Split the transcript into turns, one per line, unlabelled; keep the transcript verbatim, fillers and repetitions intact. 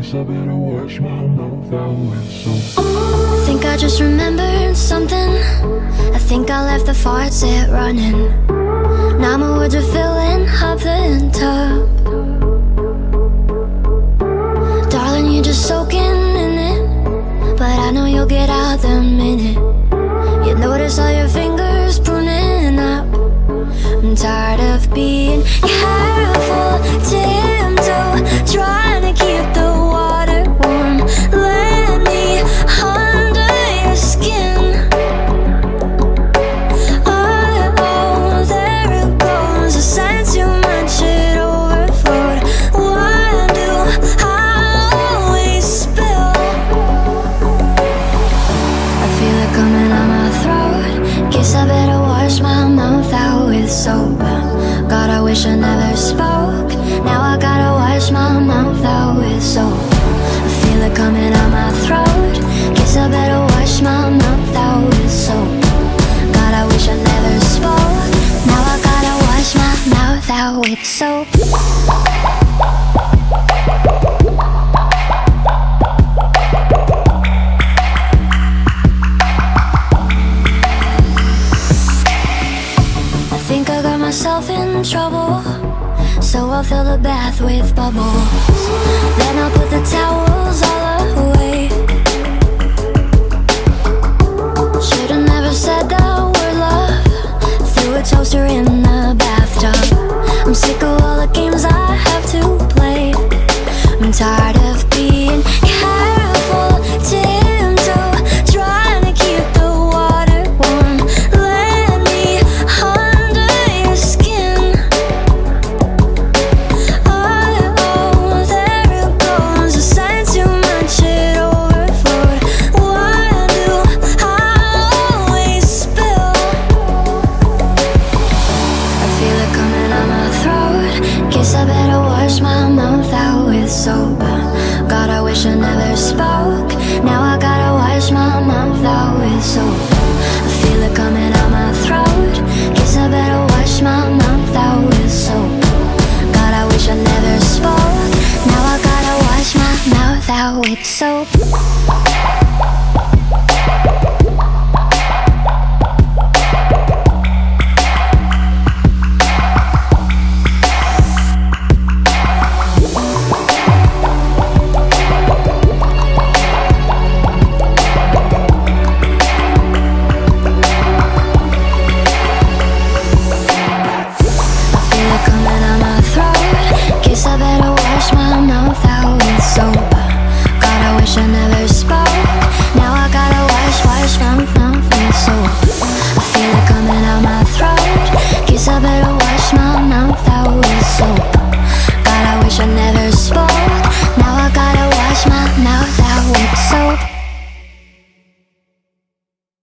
Guess I better wash my mouth out with soap.
I think I just remembered something. I think I left the faucet running. Now my words are filling up the tub. Darling, you're just soaking in it, but I know you'll get out the minute you notice all your fingers pruning up. I'm tired of being careful, tiptoe, trying to keep the water warm. Let me under your skin. Oh, oh, there it goes. I sense you much it overflowed. Why do I always spill? I feel it coming out my throat. Guess I better wash my mouth out with soap. God, I wish I never spoke. Now I gotta wash my mouth out with soap. I feel it coming out my throat. Guess I better wash my mouth out with soap. God, I wish I never spoke. Now I gotta wash my mouth out with soap. I think I got myself in trouble, so I'll fill the bath with bubbles. Then I'll put the towels all away. Should've never said that word love. Threw a toaster in the bathtub. I'm sick of all the games I have to play. I'm tired of being careful, tiptoe, trying to keep the water warm. Let me under your skin. Oh, oh, there it goes. I sense you much it overflowed. Why do I always spill? I feel it coming out my throat. Guess I better wash my mouth out with soap. God, I wish I never spoke. Now I gotta wash my mouth out with soap. I feel it coming out my throat. Guess I better wash my mouth out with soap. God, I wish I never spoke. Now I gotta wash my mouth out with soap. Coming out my throat. Guess I better wash my mouth out with soap. God, I wish I never spoke. Now I gotta wash, wash my mouth with soap. I feel it coming out my throat. Guess I better wash my mouth out with soap. God, I wish I never spoke.